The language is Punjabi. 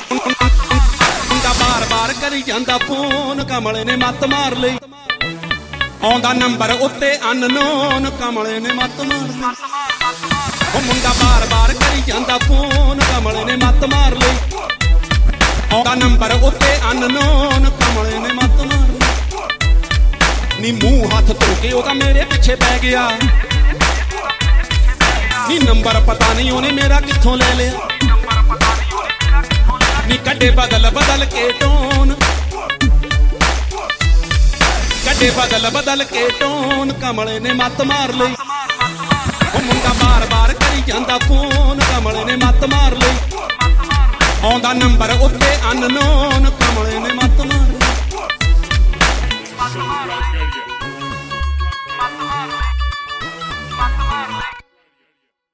ਮੁੰਡਾ ਬਾਰ-ਬਾਰ ਕਰੀ ਜਾਂਦਾ ਫੋਨ, ਕਮਲੇ ਨੇ ਮੱਤ ਮਾਰ ਲਈ। ਆਉਂਦਾ ਨੰਬਰ ਉੱਤੇ ਅਨਨੋਨ, ਕਮਲੇ ਨੇ ਮੱਤ ਮਾਰ ਲਈ। ਉਹ ਮੁੰਡਾ ਬਾਰ-ਬਾਰ ਕਰੀ ਜਾਂਦਾ ਫੋਨ, ਕਮਲੇ ਨੇ ਮੱਤ ਮਾਰ ਲਈ। ਆਉਂਦਾ ਨੰਬਰ ਉੱਤੇ ਅਨਨੋਨ, ਕਮਲੇ ਨੇ ਮੱਤ ਮਾਰ ਲਈ। ਨੀ ਮੂੰਹ ਹੱਥ ਧੋ ਕੇ ਉਹਦਾ ਮੇਰੇ ਪਿੱਛੇ ਪੈ ਗਿਆ। ਨੀ ਨੰਬਰ ਪਤਾ ਨਹੀਂ ਉਹਨੇ ਮੇਰਾ ਕਿੱਥੋਂ ਲੈ ਲਿਆ। ਨੀ ਕੱਢੇ ਬਦਲ ਬਦਲ ਕੇ ਟੋਨ, ਕੱਢੇ ਬਦਲ ਬਦਲ ਕੇ ਟੋਨ, ਕਮਲੇ ਨੇ ਮੱਤ ਮਾਰ ਲਈ। ਉਹ ਮੁੰਡਾ ਬਾਰ-ਬਾਰ ਕਰੀ ਜਾਂਦਾ ਫੋਨ, ਕਮਲੇ ਨੇ ਮੱਤ ਮਾਰ ਲਈ। ਆਉਂਦਾ ਨੰਬਰ ਉੱਤੇ ਅਨਨੋਨ, ਕਮਲੇ